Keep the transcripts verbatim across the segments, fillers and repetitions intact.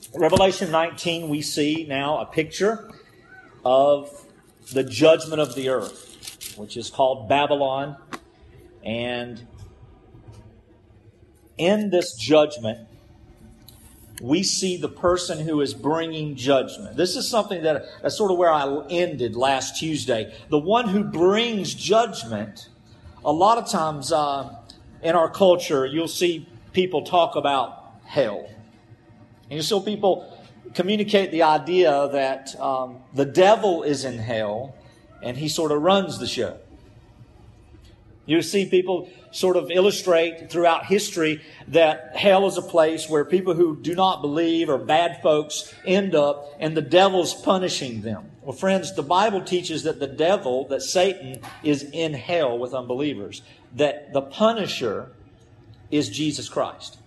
Revelation nineteen, we see now a picture of the judgment of the earth, which is called Babylon. And in this judgment, we see the person who is bringing judgment. This is something that that's sort of where I ended last Tuesday. The one who brings judgment, a lot of times uh, in our culture, you'll see people talk about hell. And you see people communicate the idea that um, the devil is in hell and he sort of runs the show. You see people sort of illustrate throughout history that hell is a place where people who do not believe or bad folks end up and the devil's punishing them. Well, friends, the Bible teaches that the devil, that Satan, is in hell with unbelievers. That the punisher is Jesus Christ.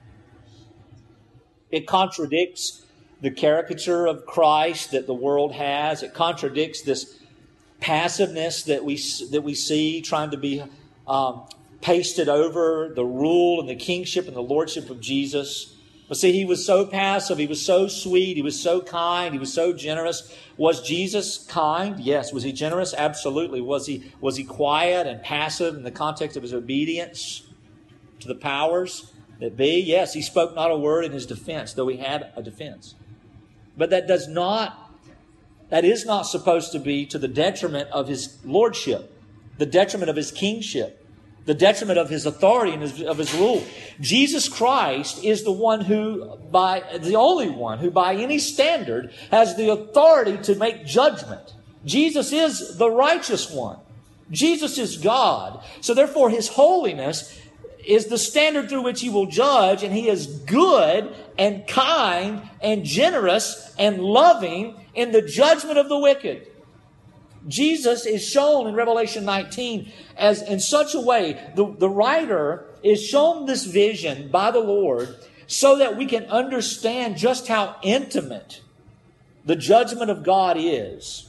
It contradicts the caricature of Christ that the world has. It contradicts this passiveness that we that we see trying to be um, pasted over the rule and the kingship and the lordship of Jesus. But see, he was so passive, he was so sweet, he was so kind, he was so generous. Was Jesus kind? Yes. Was he generous? Absolutely. Was he was he quiet and passive in the context of his obedience to the powers that be? Yes, he spoke not a word in his defense, though he had a defense. But that does not, that is not supposed to be to the detriment of his lordship, the detriment of his kingship, the detriment of his authority and his, of his rule. Jesus Christ is the one who, by the only one who by any standard has the authority to make judgment. Jesus is the righteous one. Jesus is God. So therefore his holiness is the standard through which he will judge, and he is good and kind and generous and loving in the judgment of the wicked. Jesus is shown in Revelation nineteen as in such a way, the, the writer is shown this vision by the Lord so that we can understand just how intimate the judgment of God is.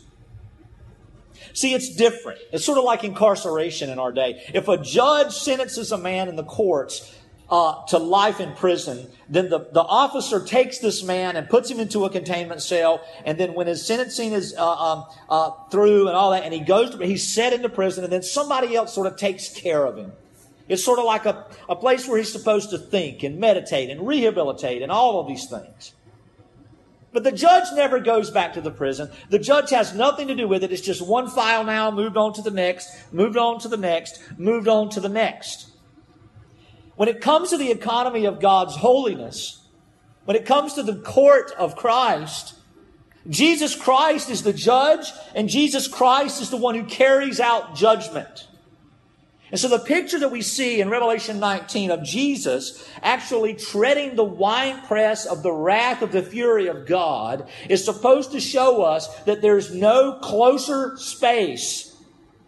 See, it's different. It's sort of like incarceration in our day. If a judge sentences a man in the courts uh, to life in prison, then the, the officer takes this man and puts him into a containment cell. And then when his sentencing is uh, um, uh, through and all that, and he goes to, he's set into prison, and then somebody else sort of takes care of him. It's sort of like a, a place where he's supposed to think and meditate and rehabilitate and all of these things. But the judge never goes back to the prison. The judge has nothing to do with it. It's just one file now, moved on to the next, moved on to the next, moved on to the next. When it comes to the economy of God's holiness, when it comes to the court of Christ, Jesus Christ is the judge, and Jesus Christ is the one who carries out judgment. And so the picture that we see in Revelation nineteen of Jesus actually treading the winepress of the wrath of the fury of God is supposed to show us that there's no closer space.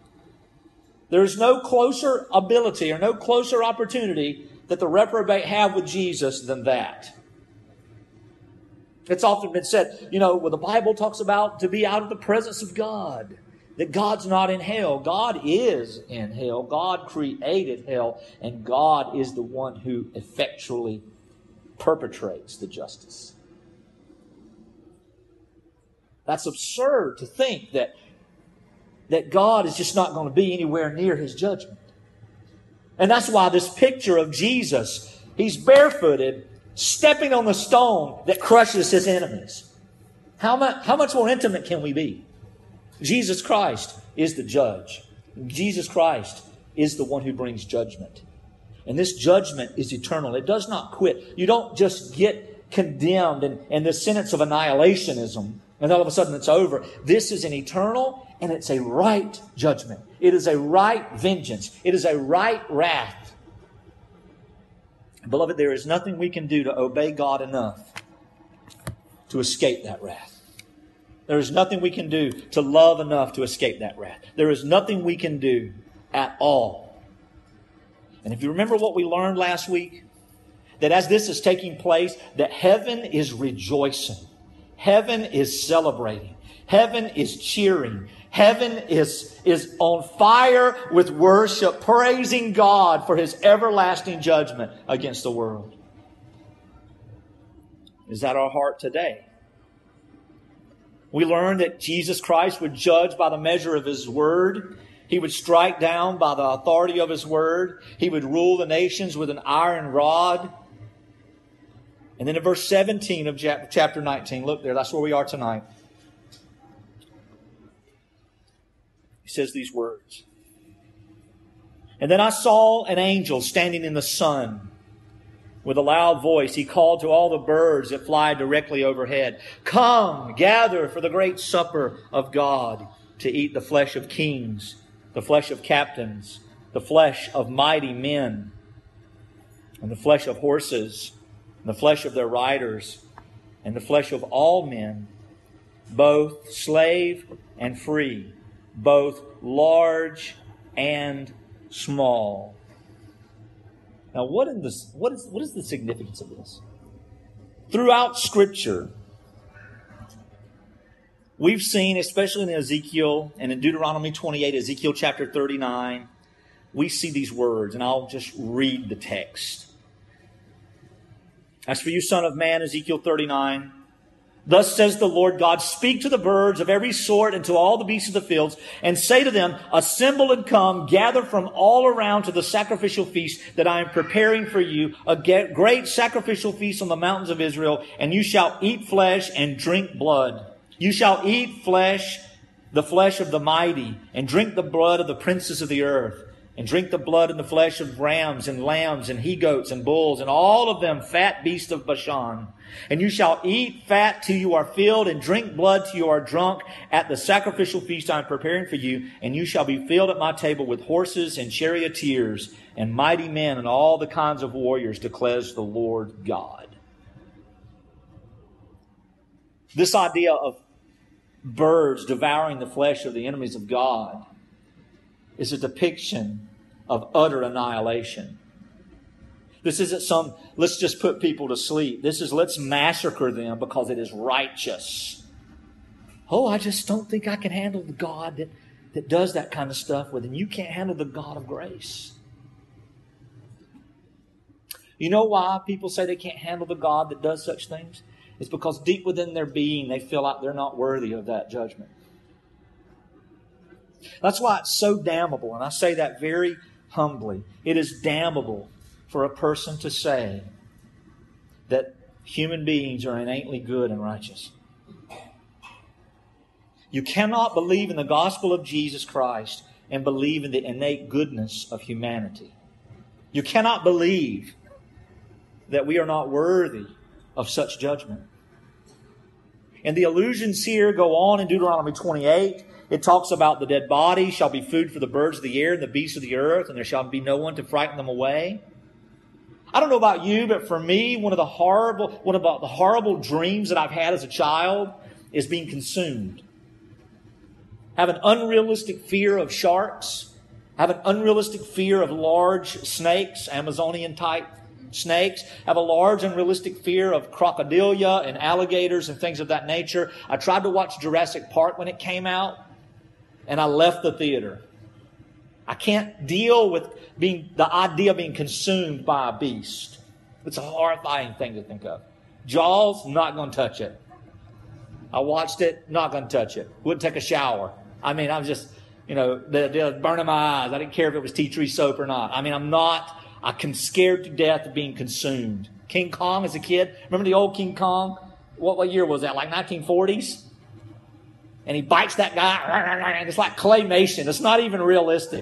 There's no closer ability or no closer opportunity that the reprobate have with Jesus than that. It's often been said, you know, when the Bible talks about to be out of the presence of God, that God's not in hell. God is in hell. God created hell, and God is the one who effectually perpetrates the justice. That's absurd to think that, that God is just not going to be anywhere near his judgment. And that's why this picture of Jesus, he's barefooted, stepping on the stone that crushes his enemies. How much, how much more intimate can we be? Jesus Christ is the judge. Jesus Christ is the one who brings judgment. And this judgment is eternal. It does not quit. You don't just get condemned in, in the sentence of annihilationism and all of a sudden it's over. This is an eternal and it's a right judgment. It is a right vengeance. It is a right wrath. Beloved, there is nothing we can do to obey God enough to escape that wrath. There is nothing we can do to love enough to escape that wrath. There is nothing we can do at all. And if you remember what we learned last week, that as this is taking place, that heaven is rejoicing. Heaven is celebrating. Heaven is cheering. Heaven is, is on fire with worship, praising God for his everlasting judgment against the world. Is that our heart today? We learned that Jesus Christ would judge by the measure of His Word. He would strike down by the authority of His Word. He would rule the nations with an iron rod. And then in verse seventeen of chapter nineteen, look there, that's where we are tonight. He says these words. And then I saw an angel standing in the sun. With a loud voice, he called to all the birds that fly directly overhead, "Come, gather for the great supper of God, to eat the flesh of kings, the flesh of captains, the flesh of mighty men, and the flesh of horses, and the flesh of their riders, and the flesh of all men, both slave and free, both large and small." Now, what, in this, what, is, what is the significance of this? Throughout Scripture, we've seen, especially in Ezekiel and in Deuteronomy twenty-eight, Ezekiel chapter thirty-nine, we see these words, and I'll just read the text. As for you, son of man, Ezekiel thirty-nine, thus says the Lord God, speak to the birds of every sort and to all the beasts of the fields, and say to them, assemble and come, gather from all around to the sacrificial feast that I am preparing for you, a great sacrificial feast on the mountains of Israel, and you shall eat flesh and drink blood. You shall eat flesh, the flesh of the mighty, and drink the blood of the princes of the earth, and drink the blood and the flesh of rams and lambs and he-goats and bulls, and all of them fat beasts of Bashan. And you shall eat fat till you are filled, and drink blood till you are drunk at the sacrificial feast I am preparing for you. And you shall be filled at my table with horses and charioteers and mighty men and all the kinds of warriors, declares the Lord God. This idea of birds devouring the flesh of the enemies of God is a depiction of utter annihilation. This isn't some, let's just put people to sleep. This is, let's massacre them because it is righteous. Oh, I just don't think I can handle the God that, that does that kind of stuff with him. You can't handle the God of grace. You know why people say they can't handle the God that does such things? It's because deep within their being, they feel like they're not worthy of that judgment. That's why it's so damnable, and I say that very humbly. It is damnable for a person to say that human beings are innately good and righteous. You cannot believe in the gospel of Jesus Christ and believe in the innate goodness of humanity. You cannot believe that we are not worthy of such judgment. And the allusions here go on in Deuteronomy twenty-eight. It talks about the dead body shall be food for the birds of the air and the beasts of the earth, and there shall be no one to frighten them away. I don't know about you, but for me, one of the horrible, one of the horrible dreams that I've had as a child is being consumed. I have an unrealistic fear of sharks. I have an unrealistic fear of large snakes, Amazonian type snakes. I have a large unrealistic fear of crocodilia and alligators and things of that nature. I tried to watch Jurassic Park when it came out, and I left the theater. I can't deal with being the idea of being consumed by a beast. It's a horrifying thing to think of. Jaws, not going to touch it. I watched it, not going to touch it. Wouldn't take a shower. I mean, I was just, you know, the, the burning my eyes. I didn't care if it was tea tree soap or not. I mean, I'm not, I'm scared to death of being consumed. King Kong as a kid. Remember the old King Kong? What, what year was that? Like nineteen forties? And he bites that guy. It's like claymation. It's not even realistic.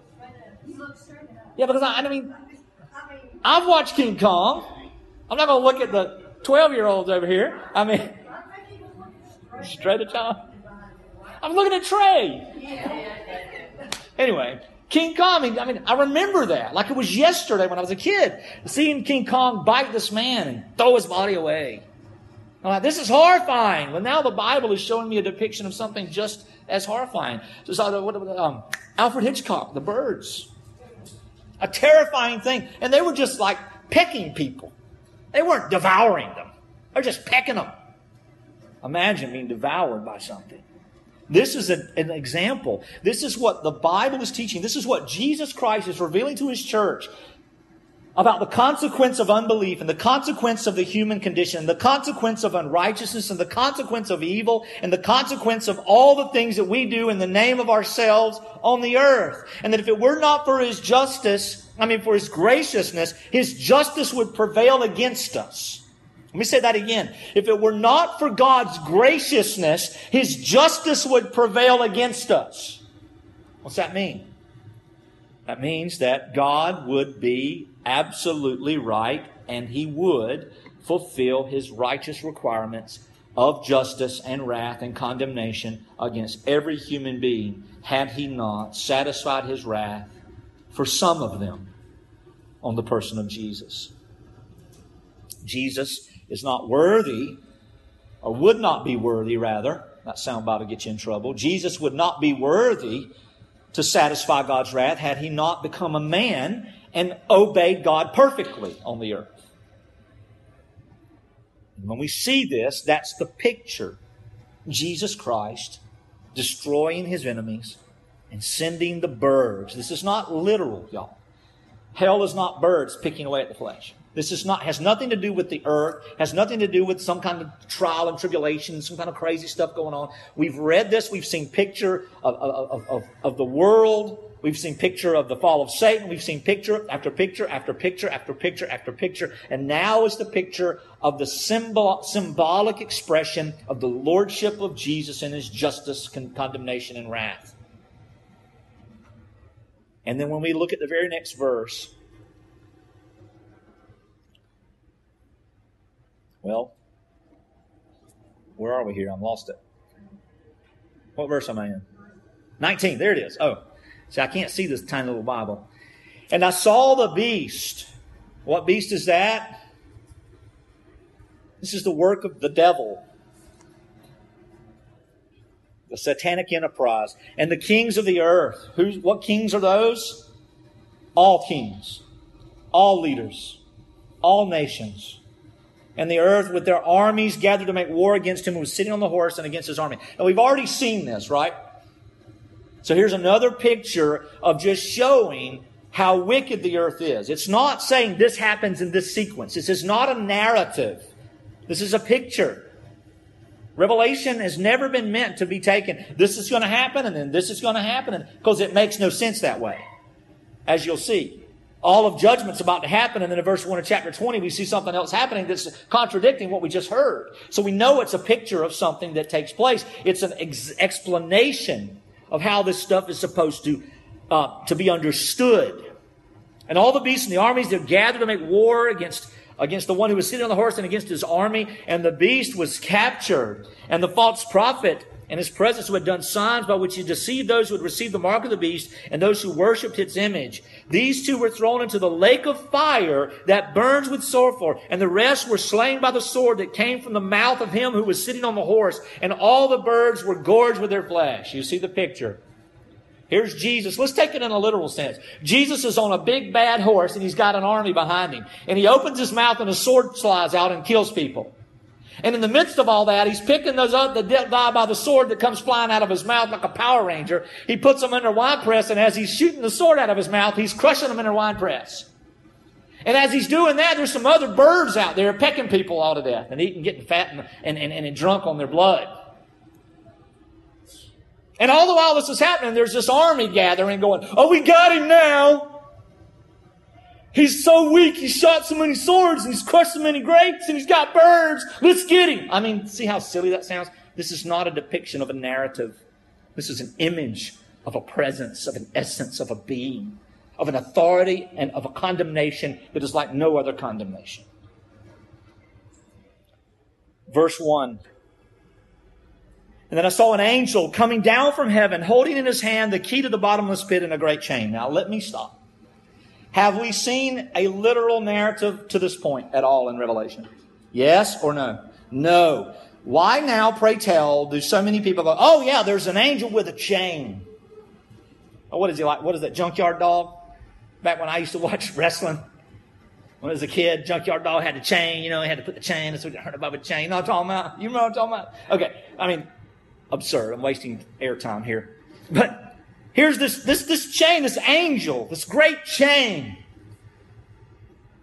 Yeah, because I, I mean, I've watched King Kong. I'm not going to look at the twelve-year-olds over here. I mean, straight at John. I'm looking at Trey. Anyway, King Kong, I mean, I mean, I remember that. Like it was yesterday when I was a kid. Seeing King Kong bite this man and throw his body away. I'm like, this is horrifying. Well, now the Bible is showing me a depiction of something just as horrifying. Just um, Alfred Hitchcock, The Birds. A terrifying thing. And they were just like pecking people. They weren't devouring them. They were just pecking them. Imagine being devoured by something. This is an, an example. This is what the Bible is teaching. This is what Jesus Christ is revealing to His church. about the consequence of unbelief and the consequence of the human condition, and the consequence of unrighteousness and the consequence of evil and the consequence of all the things that we do in the name of ourselves on the earth. And that if it were not for His justice, I mean for His graciousness, His justice would prevail against us. Let me say that again. If it were not for God's graciousness, His justice would prevail against us. What's that mean? That means that God would be absolutely right, and He would fulfill His righteous requirements of justice and wrath and condemnation against every human being had He not satisfied His wrath for some of them on the person of Jesus. Jesus is not worthy, or would not be worthy, rather. That soundbite will get you in trouble. Jesus would not be worthy to satisfy God's wrath had He not become a man and obeyed God perfectly on the earth. And when we see this, that's the picture. Jesus Christ destroying His enemies and sending the birds. This is not literal, y'all. Hell is not birds picking away at the flesh. This is not, has nothing to do with the earth, has nothing to do with some kind of trial and tribulation, some kind of crazy stuff going on. We've read this, we've seen picture of, of, of, of the world, we've seen picture of the fall of Satan, we've seen picture after picture after picture after picture after picture, and now is the picture of the symbol, symbolic expression of the lordship of Jesus and His justice, con- condemnation, and wrath. And then when we look at the very next verse, well, where are we here? I'm lost it. What verse am I in? nineteen. There it is. Oh, see, I can't see this tiny little Bible. And I saw the beast. What beast is that? This is the work of the devil. The satanic enterprise. And the kings of the earth. Who's, what kings are those? All kings. All leaders. All nations. And the earth with their armies gathered to make war against Him who was sitting on the horse and against His army. And we've already seen this, right? So here's another picture of just showing how wicked the earth is. It's not saying this happens in this sequence. This is not a narrative. This is a picture. Revelation has never been meant to be taken, this is going to happen and then this is going to happen, because it makes no sense that way, as you'll see. All of judgment's about to happen, and then in verse one of chapter twenty, we see something else happening that's contradicting what we just heard. So we know it's a picture of something that takes place. It's an ex- explanation of how this stuff is supposed to, uh, to be understood. And all the beasts and the armies, they're gathered to make war against, against the one who was sitting on the horse and against his army. And the beast was captured. And the false prophet and his presence who had done signs by which he deceived those who had received the mark of the beast and those who worshipped its image. These two were thrown into the lake of fire that burns with sulfur, and the rest were slain by the sword that came from the mouth of him who was sitting on the horse, and all the birds were gorged with their flesh. You see the picture. Here's Jesus. Let's take it in a literal sense. Jesus is on a big bad horse and he's got an army behind him. And he opens his mouth and a sword flies out and kills people. And in the midst of all that, he's picking those up that die by the sword that comes flying out of his mouth like a Power Ranger. He puts them in their wine press, and as he's shooting the sword out of his mouth, he's crushing them in their wine press. And as he's doing that, there's some other birds out there pecking people all to death and eating, getting fat and, and, and, and drunk on their blood. And all the while this is happening, there's this army gathering going, oh, we got him now. He's so weak, he shot so many swords, and he's crushed so many grapes, and he's got birds. Let's get him. I mean, see how silly that sounds? This is not a depiction of a narrative. This is an image of a presence, of an essence, of a being, of an authority, and of a condemnation that is like no other condemnation. Verse one. And then I saw an angel coming down from heaven, holding in his hand the key to the bottomless pit and a great chain. Now, let me stop. Have we seen a literal narrative to this point at all in Revelation? Yes or no? No. Why now, pray tell, do so many people go, oh yeah, there's an angel with a chain. Oh, what is he like? What is that, Junkyard Dog? Back when I used to watch wrestling. When I was a kid, Junkyard Dog had a chain, you know, he had to put the chain, that's what you heard about a chain. You know what I'm talking about? You know what I'm talking about? Okay, I mean, absurd. I'm wasting airtime here. But here's this, this, this chain, this angel, this great chain.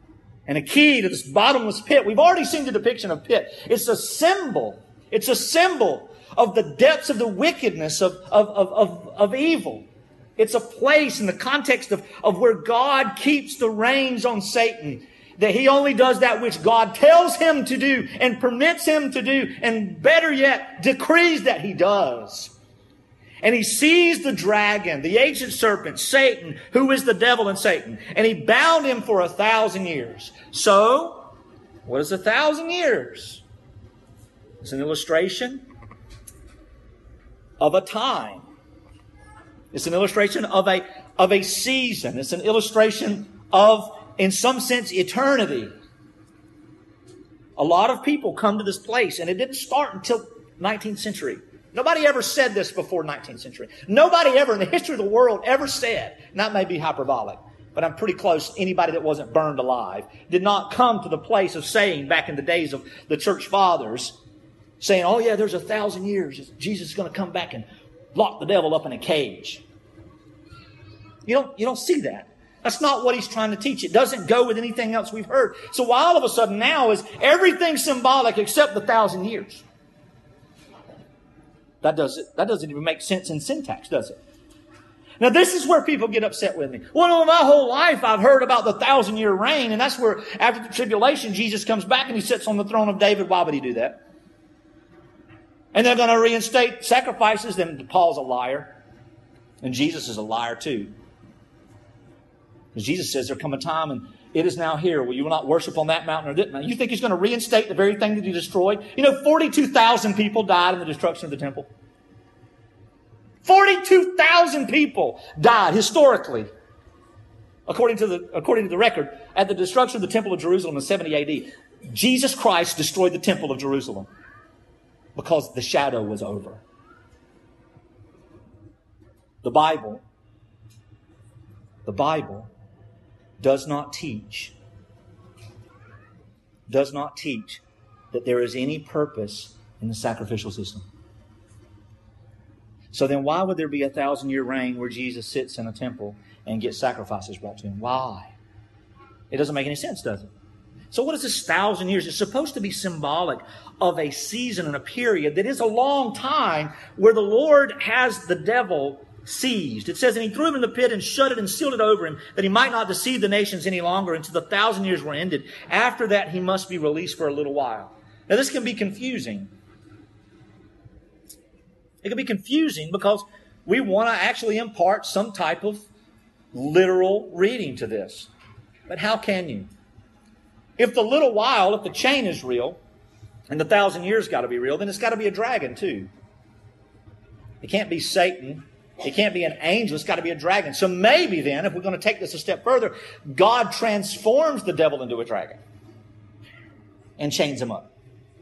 and a key to this bottomless pit. We've already seen the depiction of pit. It's a symbol. It's a symbol of the depths of the wickedness of, of, of, of, of evil. It's a place in the context of, of where God keeps the reins on Satan. That he only does that which God tells him to do and permits him to do, and better yet, decrees that he does. And he sees the dragon, the ancient serpent, Satan, who is the devil and Satan. And he bound him for a thousand years. So, what is a thousand years? It's an illustration of a time. It's an illustration of a, of a season. It's an illustration of, in some sense, eternity. A lot of people come to this place, and it didn't start until nineteenth century. Nobody ever said this before nineteenth century. Nobody ever in the history of the world ever said, and that may be hyperbolic, but I'm pretty close, anybody that wasn't burned alive did not come to the place of saying back in the days of the church fathers, saying, oh yeah, there's a thousand years. Jesus is going to come back and lock the devil up in a cage. You don't, you don't see that. That's not what he's trying to teach. It doesn't go with anything else we've heard. So why all of a sudden now is everything symbolic except the thousand years? That doesn't, that doesn't even make sense in syntax, does it? Now this is where people get upset with me. Well, my whole life I've heard about the thousand year reign, and that's where after the tribulation Jesus comes back and he sits on the throne of David. Why would he do that? And they're going to reinstate sacrifices. Then Paul's a liar. And Jesus is a liar too. Because Jesus says there'll come a time and it is now here where you will not worship on that mountain or that mountain. You think he's going to reinstate the very thing that he destroyed? You know, forty-two thousand people died in the destruction of the temple. forty-two thousand people died historically, according to the, according to the record, at the destruction of the temple of Jerusalem in seventy A D. Jesus Christ destroyed the temple of Jerusalem because the shadow was over. The Bible, the Bible does not teach, does not teach that there is any purpose in the sacrificial system. So then why would there be a thousand year reign where Jesus sits in a temple and gets sacrifices brought to him? Why? It doesn't make any sense, does it? So what is this thousand years? It's supposed to be symbolic of a season and a period that is a long time where the Lord has the devil seized. It says, and he threw him in the pit and shut it and sealed it over him, that he might not deceive the nations any longer until the thousand years were ended. After that, he must be released for a little while. Now, this can be confusing. It can be confusing because we want to actually impart some type of literal reading to this. But how can you? If the little while, if the chain is real, and the thousand years got to be real, then it's got to be a dragon too. It can't be Satan. It can't be an angel. It's got to be a dragon. So maybe then, if we're going to take this a step further, God transforms the devil into a dragon and chains him up.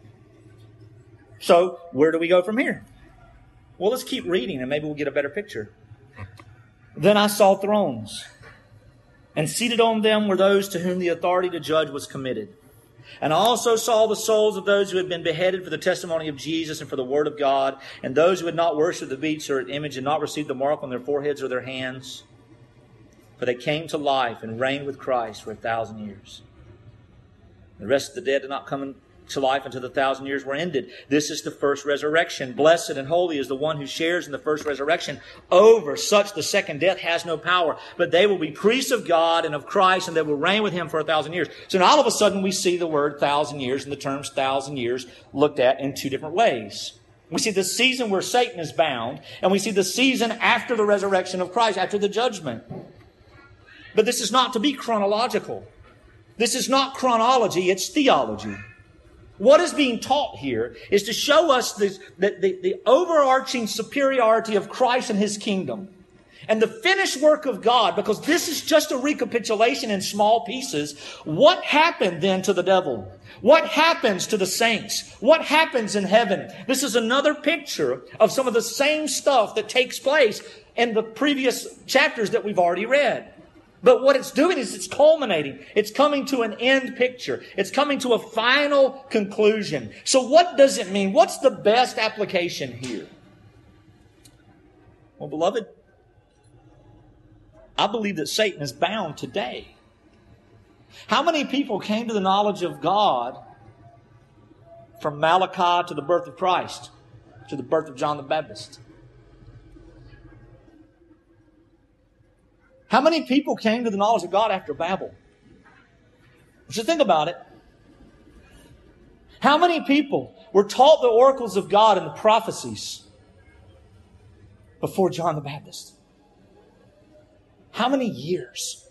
So where do we go from here? Well, let's keep reading and maybe we'll get a better picture. Then I saw thrones, and seated on them were those to whom the authority to judge was committed. And I also saw the souls of those who had been beheaded for the testimony of Jesus and for the word of God, and those who had not worshipped the beast or its image and not received the mark on their foreheads or their hands. For they came to life and reigned with Christ for a thousand years. The rest of the dead did not come to life until the thousand years were ended. This is the first resurrection. Blessed and holy is the one who shares in the first resurrection. Over such the second death has no power, but they will be priests of God and of Christ, and they will reign with him for a thousand years. So now all of a sudden we see the word thousand years and the terms thousand years looked at in two different ways. We see the season where Satan is bound, and we see the season after the resurrection of Christ, after the judgment. But this is not to be chronological. This is not chronology, it's theology. What is being taught here is to show us the, the, the, the overarching superiority of Christ and his kingdom and the finished work of God, because this is just a recapitulation in small pieces. What happened then to the devil? What happens to the saints? What happens in heaven? This is another picture of some of the same stuff that takes place in the previous chapters that we've already read. But what it's doing is it's culminating. It's coming to an end picture. It's coming to a final conclusion. So what does it mean? What's the best application here? Well, beloved, I believe that Satan is bound today. How many people came to the knowledge of God from Malachi to the birth of Christ, to the birth of John the Baptist? How many people came to the knowledge of God after Babel? Just think about it. How many people were taught the oracles of God and the prophecies before John the Baptist? How many years?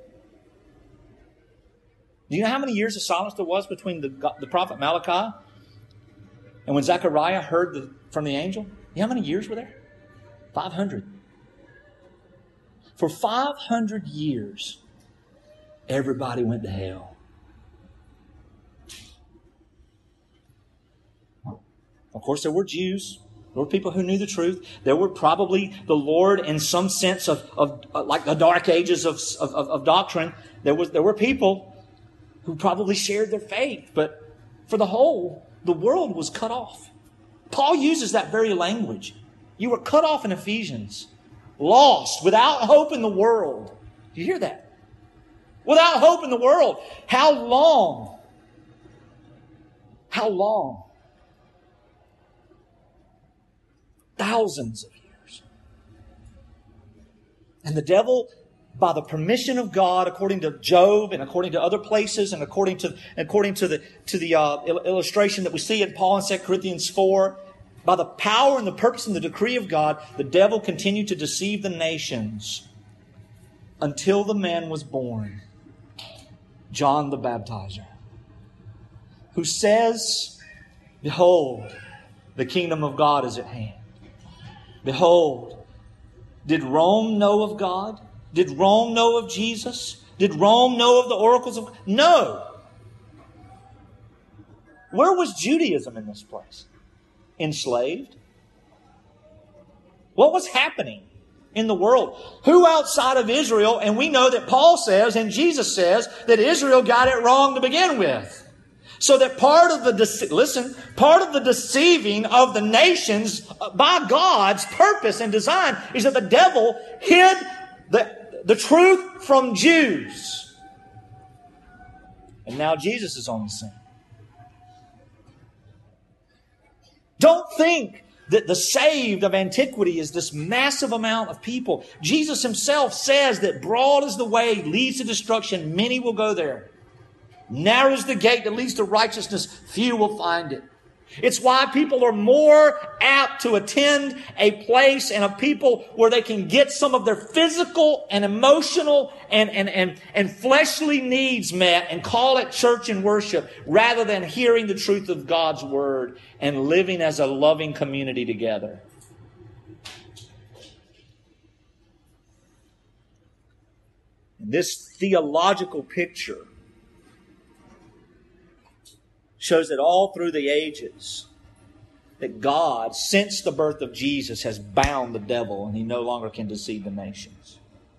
Do you know how many years of silence there was between the, the prophet Malachi and when Zechariah heard the, from the angel? You know how many years were there? five hundred. For five hundred years, everybody went to hell. Of course, there were Jews. There were people who knew the truth. There were probably the Lord in some sense of, of like the dark ages of, of, of doctrine. There was there were people who probably shared their faith. But for the whole, the world was cut off. Paul uses that very language. You were cut off in Ephesians. Lost, without hope in the world. Do you hear that? Without hope in the world. How long? How long? Thousands of years. And the devil, by the permission of God, according to Job and according to other places and according to according to the to the uh, illustration that we see in Paul in Second Corinthians four, by the power and the purpose and the decree of God, the devil continued to deceive the nations until the man was born, John the Baptizer, who says, "Behold, the kingdom of God is at hand." Behold, did Rome know of God? Did Rome know of Jesus? Did Rome know of the oracles of God? No. Where was Judaism in this place? Enslaved? What was happening in the world? Who outside of Israel, and we know that Paul says and Jesus says that Israel got it wrong to begin with. So that part of the, dece- listen, part of the deceiving of the nations by God's purpose and design is that the devil hid the, the truth from Jews. And now Jesus is on the scene. Don't think that the saved of antiquity is this massive amount of people. Jesus himself says that broad is the way, leads to destruction. Many will go there. Narrow is the gate that leads to righteousness. Few will find it. It's why people are more apt to attend a place and a people where they can get some of their physical and emotional and, and, and, and fleshly needs met and call it church and worship rather than hearing the truth of God's Word and living as a loving community together. And this theological picture shows that all through the ages that God, since the birth of Jesus, has bound the devil and he no longer can deceive the nations.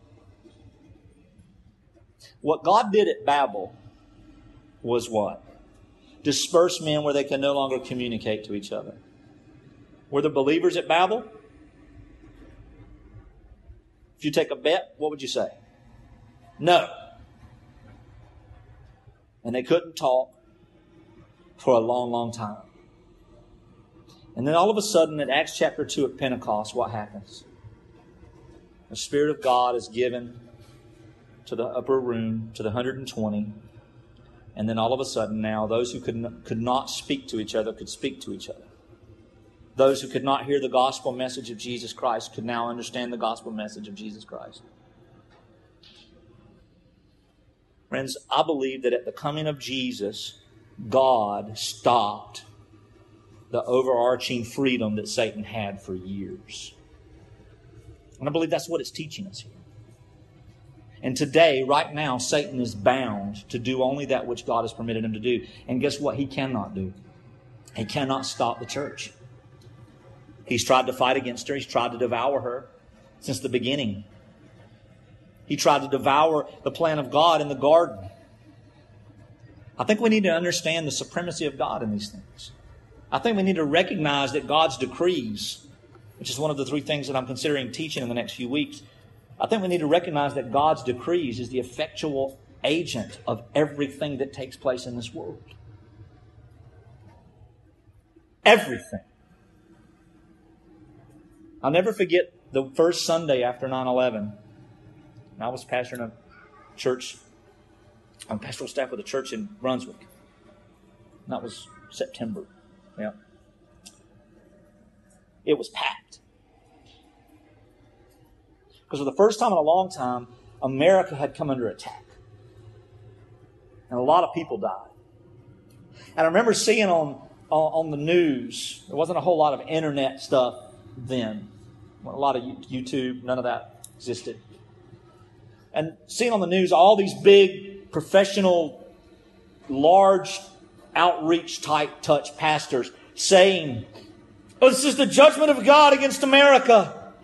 What God did at Babel was what? Disperse men where they can no longer communicate to each other. Were the believers at Babel? If you take a bet, what would you say? No. And they couldn't talk for a long, long time. And then all of a sudden, in Acts chapter two at Pentecost, what happens? The Spirit of God is given to the upper room, to the one hundred twenty. And then all of a sudden now, those who could not, could not speak to each other could speak to each other. Those who could not hear the gospel message of Jesus Christ could now understand the gospel message of Jesus Christ. Friends, I believe that at the coming of Jesus, God stopped the overarching freedom that Satan had for years. And I believe that's what it's teaching us here. And today, right now, Satan is bound to do only that which God has permitted him to do. And guess what? He cannot do. He cannot stop the church. He's tried to fight against her. He's tried to devour her since the beginning. He tried to devour the plan of God in the garden. I think we need to understand the supremacy of God in these things. I think we need to recognize that God's decrees, which is one of the three things that I'm considering teaching in the next few weeks, I think we need to recognize that God's decrees is the effectual agent of everything that takes place in this world. Everything. I'll never forget the first Sunday after nine eleven. I was pastoring a church, I'm pastoral staff with a church in Brunswick. And that was September. Yeah. It was packed. Because for the first time in a long time, America had come under attack. And a lot of people died. And I remember seeing on, on, on the news, there wasn't a whole lot of internet stuff then. A lot of YouTube, none of that existed. And seeing on the news all these big, professional, large outreach type touch pastors saying, "Oh, this is the judgment of God against America.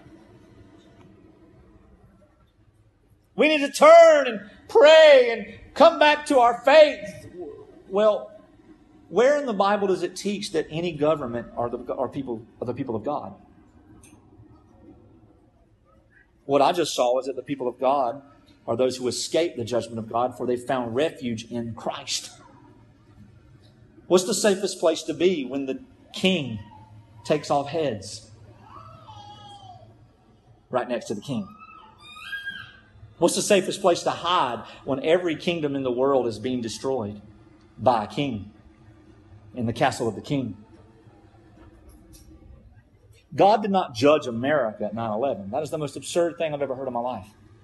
We need to turn and pray and come back to our faith." Well, where in the Bible does it teach that any government are the are people are the people of God? What I just saw is that the people of God are those who escape the judgment of God, for they found refuge in Christ. What's the safest place to be when the king takes off heads? Right next to the king. What's the safest place to hide when every kingdom in the world is being destroyed by a king? In the castle of the king. God did not judge America at nine eleven. That is the most absurd thing I've ever heard in my life.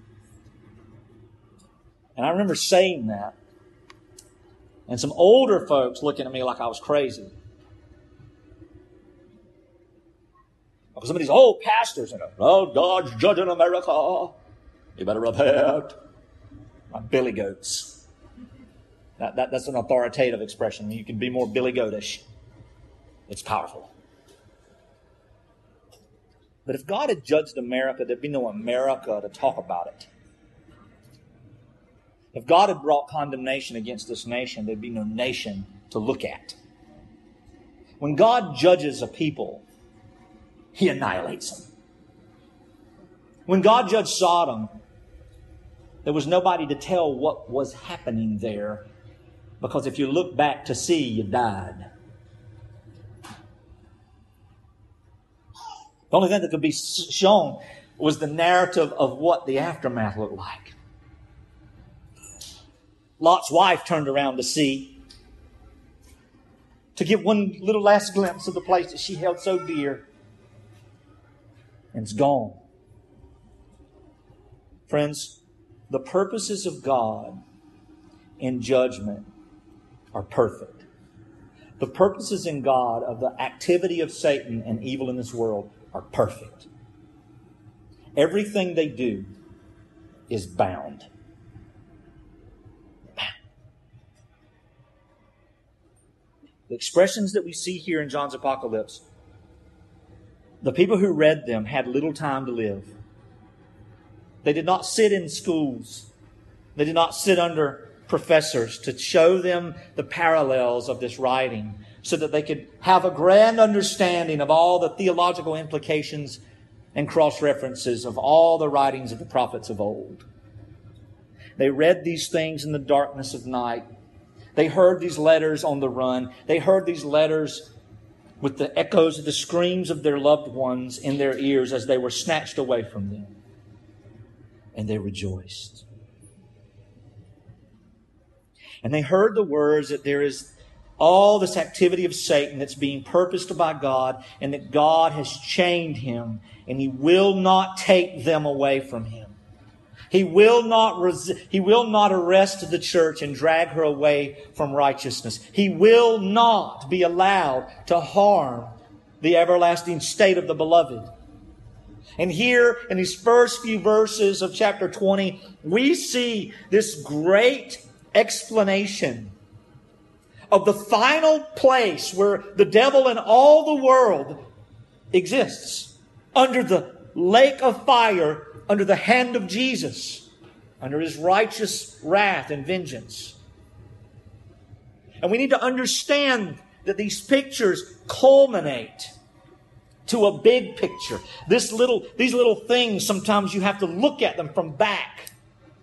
And I remember saying that. And some older folks looking at me like I was crazy. Because some of these old pastors, you know, "Oh, God's judging America. You better repent." Like billy goats. That, that, that's an authoritative expression. You can be more billy goatish. It's powerful. But if God had judged America, there'd be no America to talk about it. If God had brought condemnation against this nation, there'd be no nation to look at. When God judges a people, He annihilates them. When God judged Sodom, there was nobody to tell what was happening there, because if you look back to see, you died. The only thing that could be shown was the narrative of what the aftermath looked like. Lot's wife turned around to see, to get one little last glimpse of the place that she held so dear, and it's gone. Friends, the purposes of God in judgment are perfect. The purposes in God of the activity of Satan and evil in this world are perfect. Everything they do is bound. Bound. The expressions that we see here in John's Apocalypse, the people who read them had little time to live. They did not sit in schools. They did not sit under professors to show them the parallels of this writing, so that they could have a grand understanding of all the theological implications and cross-references of all the writings of the prophets of old. They read these things in the darkness of night. They heard these letters on the run. They heard these letters with the echoes of the screams of their loved ones in their ears as they were snatched away from them. And they rejoiced. And they heard the words that there is all this activity of Satan that's being purposed by God, and that God has chained him, and He will not take them away from him. He will not resi- He will not arrest the church and drag her away from righteousness. He will not be allowed to harm the everlasting state of the beloved. And here in these first few verses of chapter twenty, we see this great explanation of the final place where the devil and all the world exists, under the lake of fire, under the hand of Jesus, under His righteous wrath and vengeance. And we need to understand that these pictures culminate to a big picture. This little, these little things, sometimes you have to look at them from back.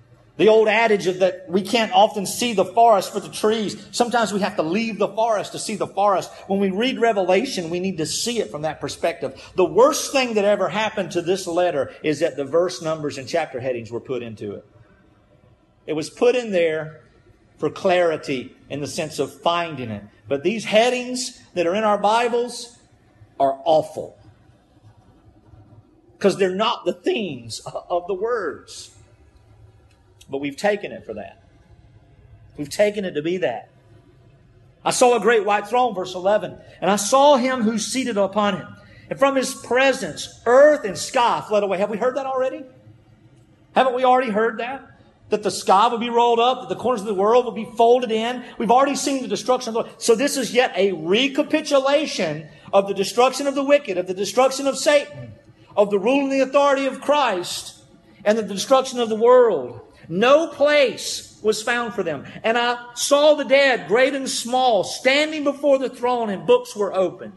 The old adage of that we can't often see the forest for the trees. Sometimes we have to leave the forest to see the forest. When we read Revelation, we need to see it from that perspective. The worst thing that ever happened to this letter is that the verse numbers and chapter headings were put into it. It was put in there for clarity in the sense of finding it. But these headings that are in our Bibles are awful. Because they're not the themes of the words. But we've taken it for that. We've taken it to be that. I saw a great white throne, verse eleven, and I saw Him who's seated upon it. And from His presence, earth and sky fled away. Have we heard that already? Haven't we already heard that? That the sky will be rolled up, that the corners of the world will be folded in. We've already seen the destruction of the world. So this is yet a recapitulation of the destruction of the wicked, of the destruction of Satan, of the rule and the authority of Christ, and the destruction of the world. No place was found for them. And I saw the dead, great and small, standing before the throne, and books were opened.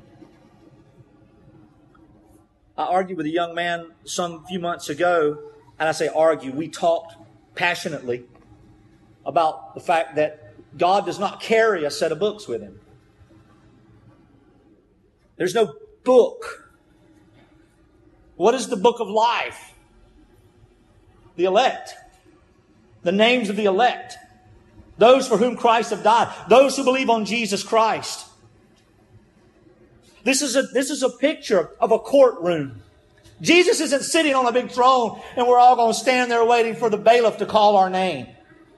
I argued with a young man some few months ago, and I say argue, we talked passionately about the fact that God does not carry a set of books with Him. There's no book. What is the book of life? The elect. The names of the elect. Those for whom Christ have died. Those who believe on Jesus Christ. This is a, this is a picture of a courtroom. Jesus isn't sitting on a big throne and we're all going to stand there waiting for the bailiff to call our name.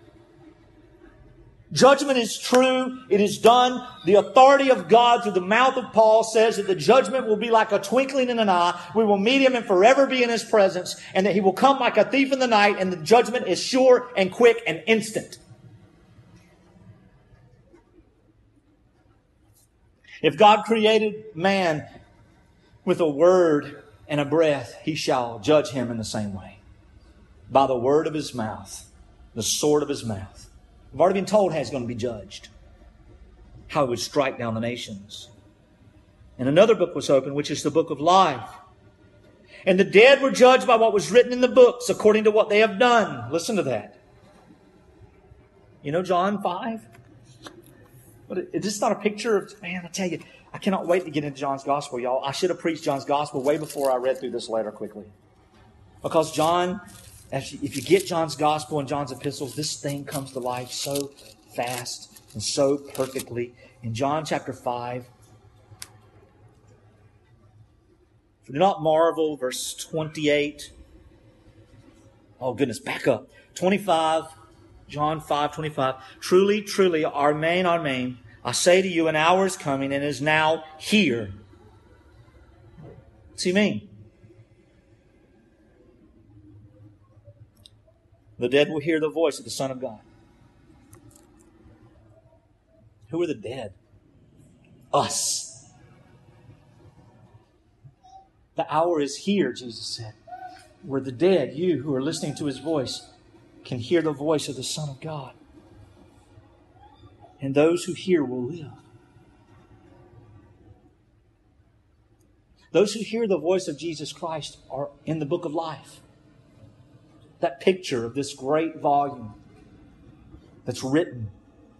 Judgment is true. It is done. The authority of God through the mouth of Paul says that the judgment will be like a twinkling in an eye. We will meet Him and forever be in His presence, and that He will come like a thief in the night, and the judgment is sure and quick and instant. If God created man with a word and a breath, He shall judge him in the same way. By the word of His mouth, the sword of His mouth. We've already been told how He's going to be judged. How He would strike down the nations. And another book was opened, which is the book of life. And the dead were judged by what was written in the books, according to what they have done. Listen to that. You know John five? What, is this not a picture of... Man, I tell you, I cannot wait to get into John's Gospel, y'all. I should have preached John's Gospel way before I read through this letter quickly. Because John... If you get John's Gospel and John's epistles, this thing comes to life so fast and so perfectly. In John chapter five, do not marvel, verse twenty-eight. Oh goodness, back up. twenty-five, John five, twenty-five. Truly, truly, Amen, Amen. I say to you, an hour is coming and is now here. What's He mean? The dead will hear the voice of the Son of God. Who are the dead? Us. The hour is here, Jesus said, where the dead, you who are listening to His voice, can hear the voice of the Son of God. And those who hear will live. Those who hear the voice of Jesus Christ are in the book of life. That picture of this great volume that's written.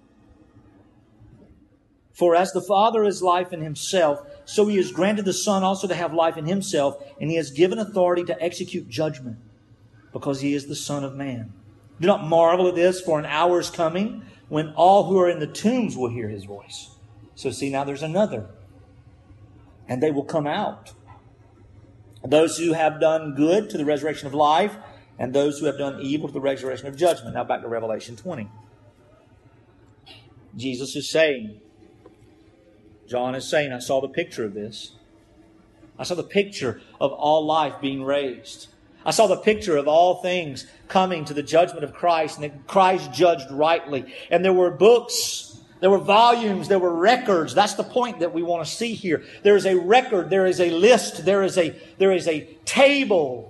For as the Father is life in Himself, so He has granted the Son also to have life in Himself, and He has given authority to execute judgment, because He is the Son of Man. Do not marvel at this, for an hour is coming when all who are in the tombs will hear His voice. So see, now there's another. And they will come out. Those who have done good to the resurrection of life, and those who have done evil to the resurrection of judgment. Now back to Revelation twenty. Jesus is saying, John is saying, I saw the picture of this. I saw the picture of all life being raised. I saw the picture of all things coming to the judgment of Christ, and that Christ judged rightly. And there were books, there were volumes, there were records. That's the point that we want to see here. There is a record, there is a list, there is a, there is a table.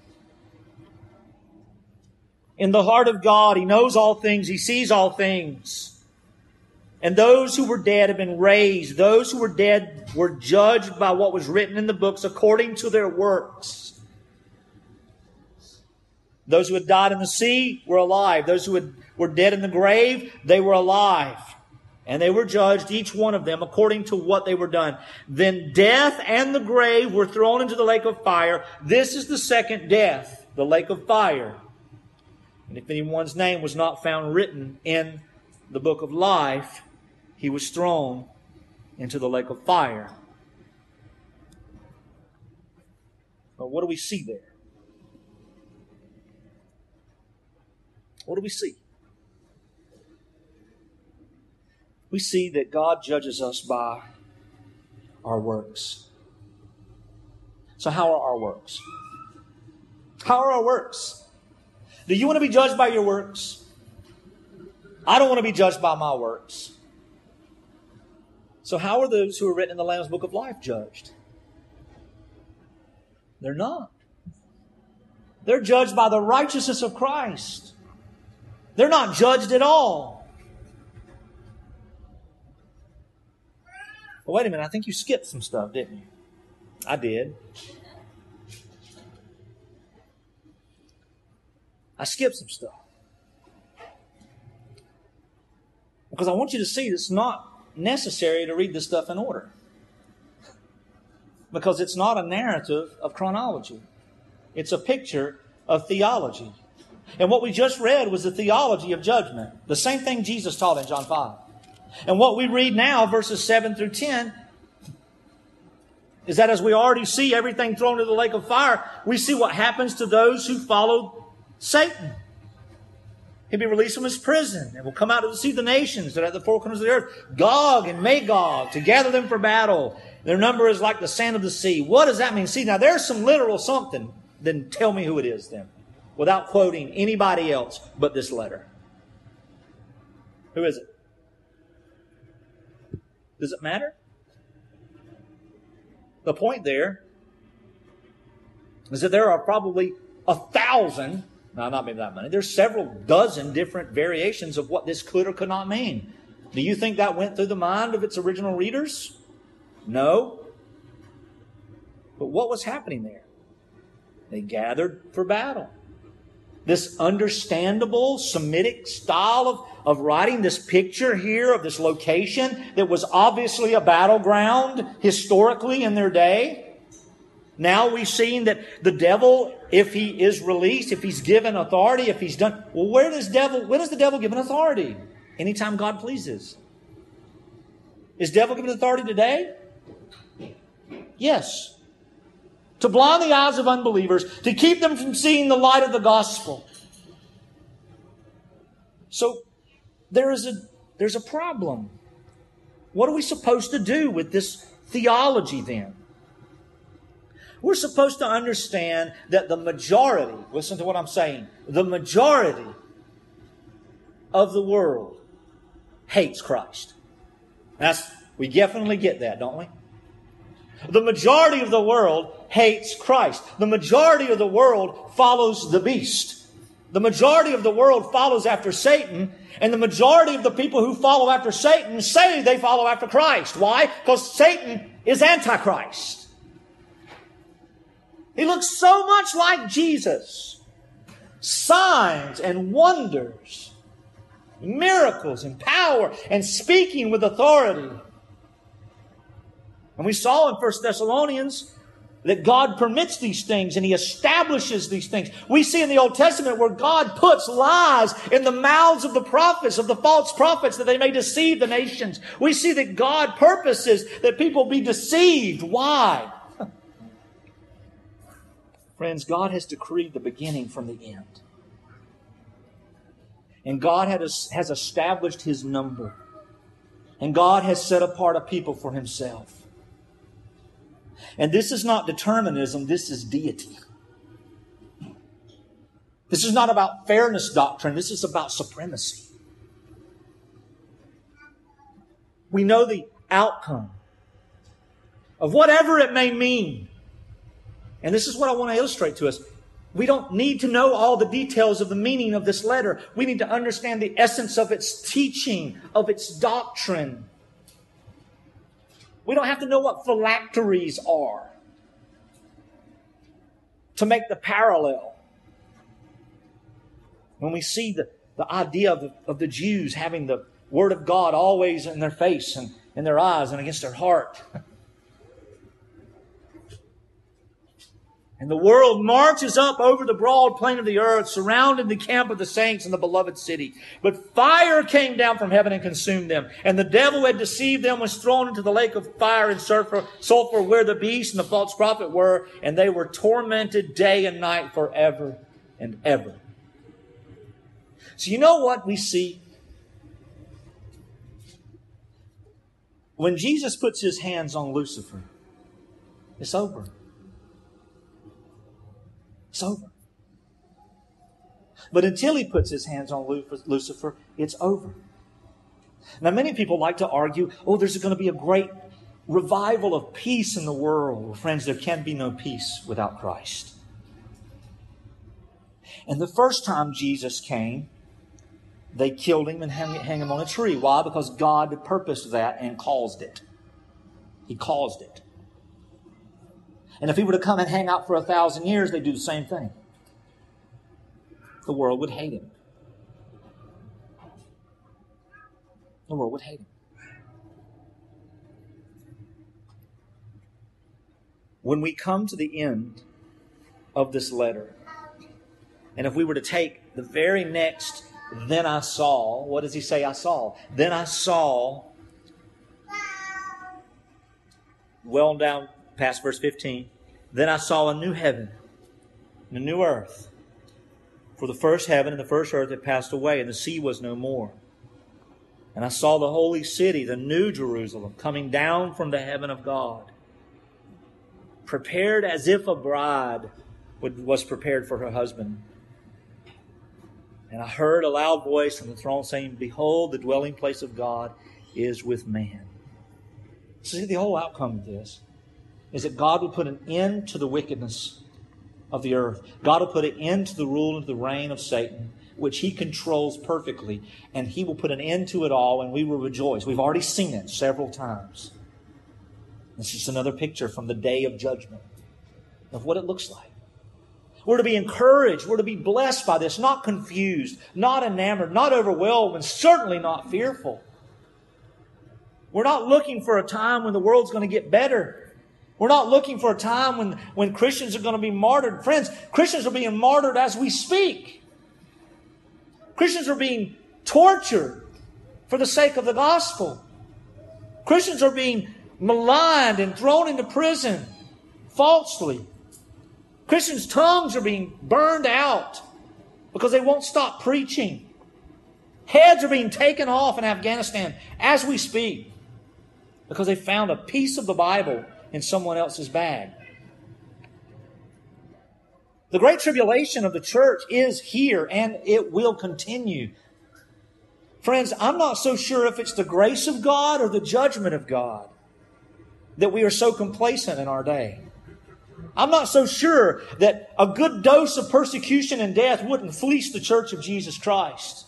In the heart of God, He knows all things. He sees all things. And those who were dead have been raised. Those who were dead were judged by what was written in the books according to their works. Those who had died in the sea were alive. Those who had, were dead in the grave, they were alive. And they were judged, each one of them, according to what they were done. Then death and the grave were thrown into the lake of fire. This is the second death, the lake of fire. And if anyone's name was not found written in the book of life, he was thrown into the lake of fire. But what do we see there? What do we see? We see that God judges us by our works. So how are our works? How are our works? Do you want to be judged by your works? I don't want to be judged by my works. So how are those who are written in the Lamb's Book of Life judged? They're not. They're judged by the righteousness of Christ. They're not judged at all. Well, wait a minute. I think you skipped some stuff, didn't you? I did. I skipped some stuff. Because I want you to see it's not necessary to read this stuff in order. Because it's not a narrative of chronology. It's a picture of theology. And what we just read was the theology of judgment. The same thing Jesus taught in John five. And what we read now, verses seven through ten, is that as we already see everything thrown into the lake of fire, we see what happens to those who follow Satan. He'll be released from his prison and will come out to deceive the nations that are at the four corners of the earth, Gog and Magog, to gather them for battle. Their number is like the sand of the sea. What does that mean? See, now there's some literal something. Then tell me who it is then, without quoting anybody else but this letter. Who is it? Does it matter? The point there is that there are probably a thousand, no, not maybe that many, there's several dozen different variations of what this could or could not mean. Do you think that went through the mind of its original readers? No. But what was happening there? They gathered for battle. This understandable Semitic style of, of writing, this picture here of this location that was obviously a battleground historically in their day. Now we've seen that the devil, if he is released, if he's given authority, if he's done... Well, where does devil, when is the devil given authority? Anytime God pleases. Is devil given authority today? Yes. To blind the eyes of unbelievers, to keep them from seeing the light of the gospel. So there is a there's a problem. What are we supposed to do with this theology then? We're supposed to understand that the majority, listen to what I'm saying, the majority of the world hates Christ. That's, we definitely get that, don't we? The majority of the world hates Christ. The majority of the world follows the beast. The majority of the world follows after Satan. And the majority of the people who follow after Satan say they follow after Christ. Why? Because Satan is Antichrist. He looks so much like Jesus. Signs and wonders, miracles and power, and speaking with authority. And we saw in First Thessalonians that God permits these things and He establishes these things. We see in the Old Testament where God puts lies in the mouths of the prophets, of the false prophets, that they may deceive the nations. We see that God purposes that people be deceived. Why? Friends, God has decreed the beginning from the end. And God has established His number. And God has set apart a people for Himself. And this is not determinism, this is deity. This is not about fairness doctrine, this is about supremacy. We know the outcome of whatever it may mean. And this is what I want to illustrate to us. We don't need to know all the details of the meaning of this letter. We need to understand the essence of its teaching, of its doctrine. We don't have to know what phylacteries are to make the parallel. When we see the, the idea of the, of the Jews having the Word of God always in their face and in their eyes and against their heart. And the world marches up over the broad plain of the earth, surrounding the camp of the saints in the beloved city. But fire came down from heaven and consumed them. And the devil who had deceived them was thrown into the lake of fire and sulfur, sulfur where the beast and the false prophet were. And they were tormented day and night forever and ever. So you know what we see? When Jesus puts His hands on Lucifer, it's over. It's over. But until He puts His hands on Lucifer, it's over. Now, many people like to argue, oh, there's going to be a great revival of peace in the world. Well, friends, there can be no peace without Christ. And the first time Jesus came, they killed Him and hung, hung Him on a tree. Why? Because God purposed that and caused it. He caused it. And if He were to come and hang out for a thousand years, they'd do the same thing. The world would hate Him. The world would hate Him. When we come to the end of this letter, and if we were to take the very next, then I saw, what does he say I saw? Then I saw, well down past verse fifteen, then I saw a new heaven and a new earth. For the first heaven and the first earth had passed away, and the sea was no more. And I saw the holy city, the new Jerusalem, coming down from the heaven of God, prepared as if a bride was prepared for her husband. And I heard a loud voice from the throne saying, Behold, the dwelling place of God is with man. See, the whole outcome of this is that God will put an end to the wickedness of the earth. God will put an end to the rule and the reign of Satan, which He controls perfectly. And He will put an end to it all, and we will rejoice. We've already seen it several times. It's just another picture from the day of judgment of what it looks like. We're to be encouraged. We're to be blessed by this, not confused, not enamored, not overwhelmed, and certainly not fearful. We're not looking for a time when the world's going to get better. We're not looking for a time when, when Christians are going to be martyred. Friends, Christians are being martyred as we speak. Christians are being tortured for the sake of the gospel. Christians are being maligned and thrown into prison falsely. Christians' tongues are being burned out because they won't stop preaching. Heads are being taken off in Afghanistan as we speak because they found a piece of the Bible in someone else's bag. The great tribulation of the church is here, and it will continue. Friends, I'm not so sure if it's the grace of God or the judgment of God that we are so complacent in our day. I'm not so sure that a good dose of persecution and death wouldn't fleece the church of Jesus Christ.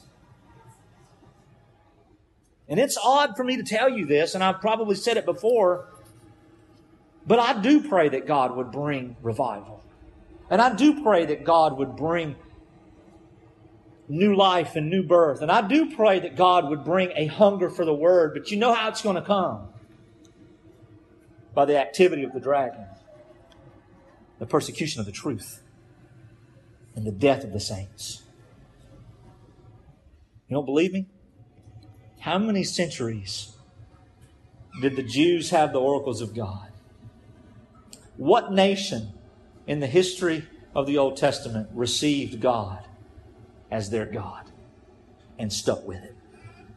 And it's odd for me to tell you this, and I've probably said it before, but I do pray that God would bring revival. And I do pray that God would bring new life and new birth. And I do pray that God would bring a hunger for the Word. But you know how it's going to come? By the activity of the dragon, the persecution of the truth, and the death of the saints. You don't believe me? How many centuries did the Jews have the oracles of God? What nation in the history of the Old Testament received God as their God and stuck with it?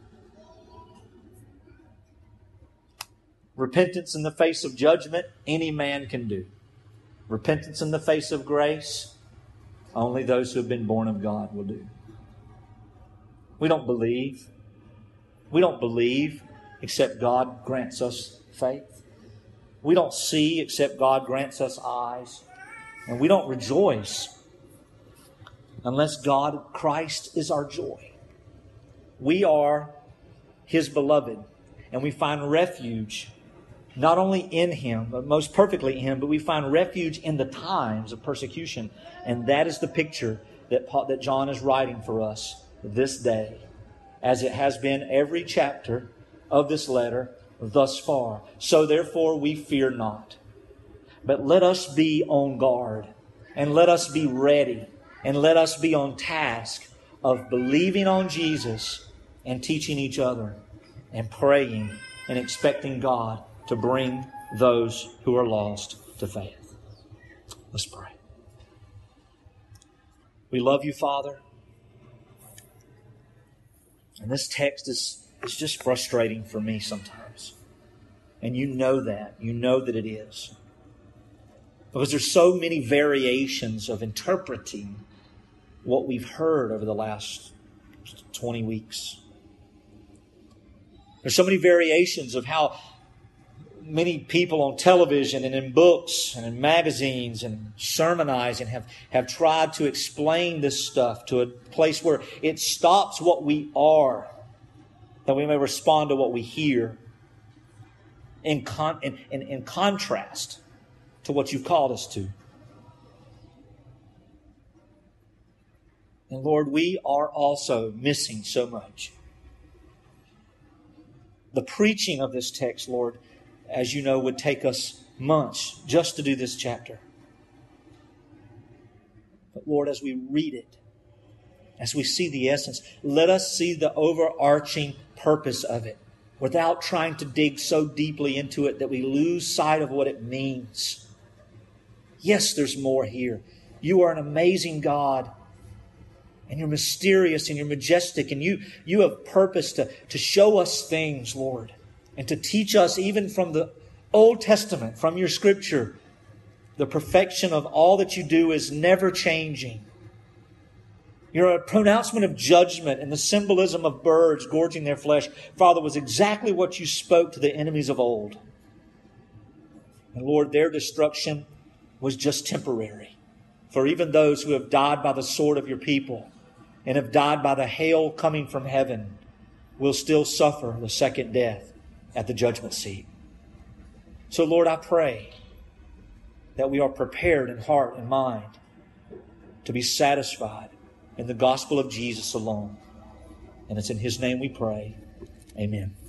Repentance in the face of judgment, any man can do. Repentance in the face of grace, only those who have been born of God will do. We don't believe. We don't believe except God grants us faith. We don't see except God grants us eyes. And we don't rejoice unless God, Christ, is our joy. We are His beloved, and we find refuge not only in Him, but most perfectly in Him, but we find refuge in the times of persecution. And that is the picture that, that John is writing for us this day, as it has been every chapter of this letter thus far. So therefore we fear not. But let us be on guard, and let us be ready, and let us be on task of believing on Jesus and teaching each other and praying and expecting God to bring those who are lost to faith. Let's pray. We love you, Father. And this text is, is just frustrating for me sometimes. And you know that. You know that it is. Because there's so many variations of interpreting what we've heard over the last twenty weeks. There's so many variations of how many people on television and in books and in magazines and sermonizing have, have tried to explain this stuff to a place where it stops what we are, that we may respond to what we hear in, con, in, in, in contrast to what you've called us to. And Lord, we are also missing so much. The preaching of this text, Lord, as you know, would take us months just to do this chapter. But Lord, as we read it, as we see the essence, let us see the overarching purpose of it without trying to dig so deeply into it that we lose sight of what it means. Yes, there's more here. You are an amazing God. And you're mysterious and you're majestic. And you, you have purpose to, to show us things, Lord. And to teach us even from the Old Testament, from your Scripture. The perfection of all that you do is never changing. Your pronouncement of judgment and the symbolism of birds gorging their flesh, Father, was exactly what you spoke to the enemies of old. And Lord, their destruction was just temporary. For even those who have died by the sword of your people and have died by the hail coming from heaven will still suffer the second death at the judgment seat. So Lord, I pray that we are prepared in heart and mind to be satisfied in the gospel of Jesus alone. And it's in His name we pray. Amen.